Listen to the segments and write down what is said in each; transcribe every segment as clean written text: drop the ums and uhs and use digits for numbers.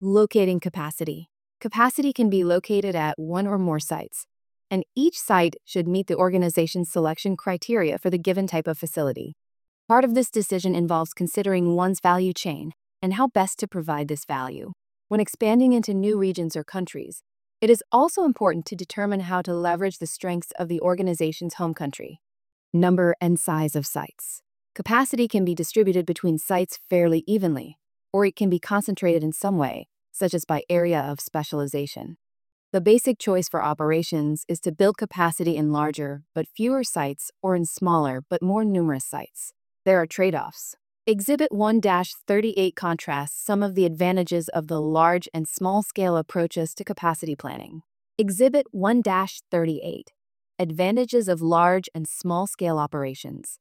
Locating capacity. Capacity can be located at one or more sites, and each site should meet the organization's selection criteria for the given type of facility. Part of this decision involves considering one's value chain and how best to provide this value. When expanding into new regions or countries, it is also important to determine how to leverage the strengths of the organization's home country. Number and size of sites. Capacity can be distributed between sites fairly evenly, or it can be concentrated in some way, such as by area of specialization. The basic choice for operations is to build capacity in larger but fewer sites or in smaller but more numerous sites. There are trade-offs. Exhibit 1-38 contrasts some of the advantages of the large and small-scale approaches to capacity planning. Exhibit 1-38. Advantages of large and small-scale operations.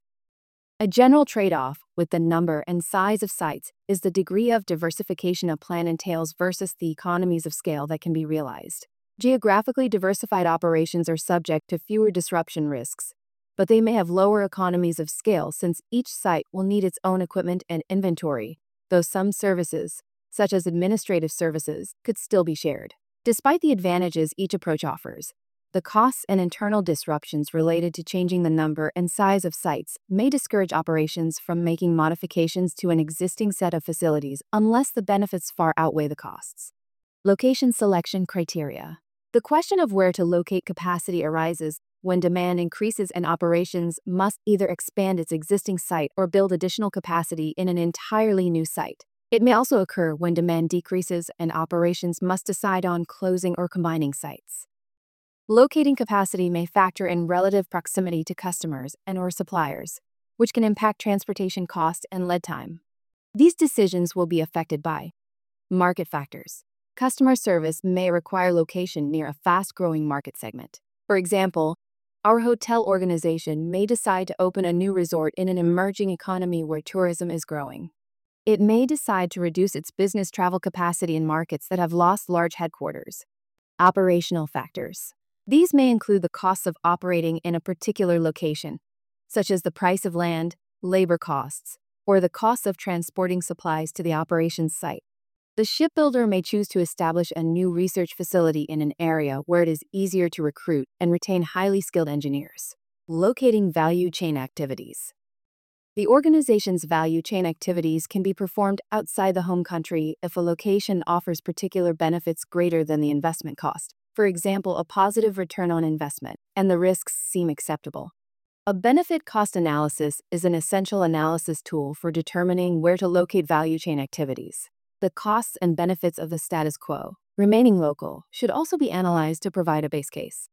A general trade-off with the number and size of sites is the degree of diversification a plan entails versus the economies of scale that can be realized. Geographically diversified operations are subject to fewer disruption risks, but they may have lower economies of scale since each site will need its own equipment and inventory, though some services, such as administrative services, could still be shared. Despite the advantages each approach offers, the costs and internal disruptions related to changing the number and size of sites may discourage operations from making modifications to an existing set of facilities unless the benefits far outweigh the costs. Location selection criteria. The question of where to locate capacity arises when demand increases and operations must either expand its existing site or build additional capacity in an entirely new site. It may also occur when demand decreases and operations must decide on closing or combining sites. Locating capacity may factor in relative proximity to customers and/or suppliers, which can impact transportation cost and lead time. These decisions will be affected by market factors. Customer service may require location near a fast-growing market segment. For example, our hotel organization may decide to open a new resort in an emerging economy where tourism is growing. It may decide to reduce its business travel capacity in markets that have lost large headquarters. Operational factors. These may include the costs of operating in a particular location, such as the price of land, labor costs, or the cost of transporting supplies to the operations site. The shipbuilder may choose to establish a new research facility in an area where it is easier to recruit and retain highly skilled engineers. Locating value chain activities. The organization's value chain activities can be performed outside the home country if a location offers particular benefits greater than the investment cost. For example, a positive return on investment, and the risks seem acceptable. A benefit cost analysis is an essential analysis tool for determining where to locate value chain activities. The costs and benefits of the status quo, remaining local, should also be analyzed to provide a base case.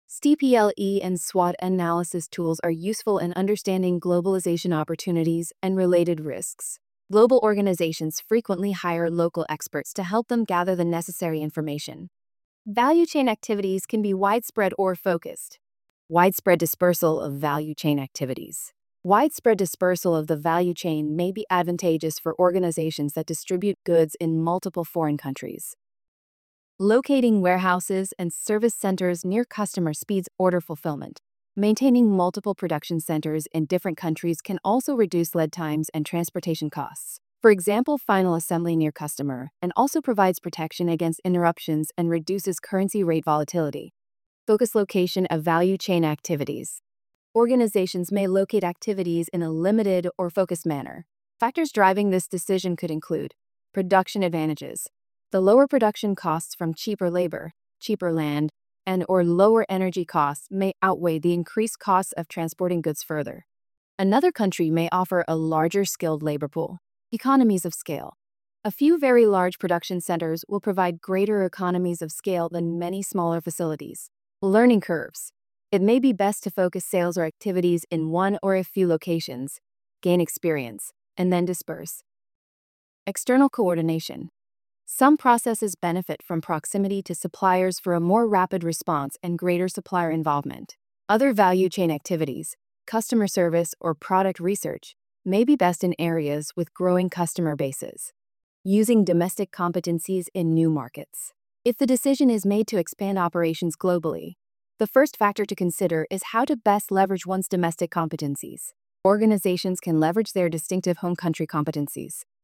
STPLE and SWOT analysis tools are useful in understanding globalization opportunities and related risks. Global organizations frequently hire local experts to help them gather the necessary information. Value chain activities can be widespread or focused. Widespread dispersal of value chain activities. Widespread dispersal of the value chain may be advantageous for organizations that distribute goods in multiple foreign countries. Locating warehouses and service centers near customer speeds order fulfillment. Maintaining multiple production centers in different countries can also reduce lead times and transportation costs. For example, final assembly near customer, and also provides protection against interruptions and reduces currency rate volatility. Focus location of value chain activities. Organizations may locate activities in a limited or focused manner. Factors driving this decision could include production advantages. The lower production costs from cheaper labor, cheaper land, and/or lower energy costs may outweigh the increased costs of transporting goods further. Another country may offer a larger skilled labor pool. Economies of scale. A few very large production centers will provide greater economies of scale than many smaller facilities. Learning curves. It may be best to focus sales or activities in one or a few locations, gain experience, and then disperse. External coordination. Some processes benefit from proximity to suppliers for a more rapid response and greater supplier involvement. Other value chain activities, customer service or product research, may be best in areas with growing customer bases. Using domestic competencies in new markets. If the decision is made to expand operations globally, the first factor to consider is how to best leverage one's domestic competencies. Organizations can leverage their distinctive home country competencies.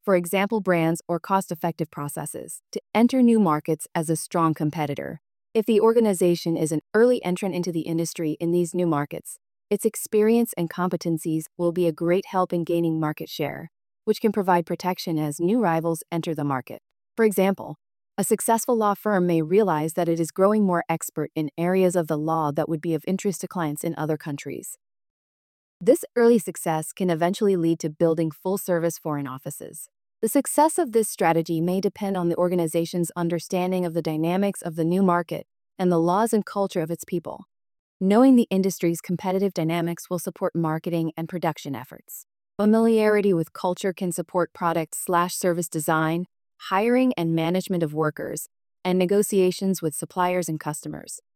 for example, brands or cost-effective processes, to enter new markets as a strong competitor. If the organization is an early entrant into the industry in these new markets, its experience and competencies will be a great help in gaining market share, which can provide protection as new rivals enter the market. For example, a successful law firm may realize that it is growing more expert in areas of the law that would be of interest to clients in other countries. This early success can eventually lead to building full-service foreign offices. The success of this strategy may depend on the organization's understanding of the dynamics of the new market and the laws and culture of its people. Knowing the industry's competitive dynamics will support marketing and production efforts. Familiarity with culture can support product/service design, hiring and management of workers, and negotiations with suppliers and customers.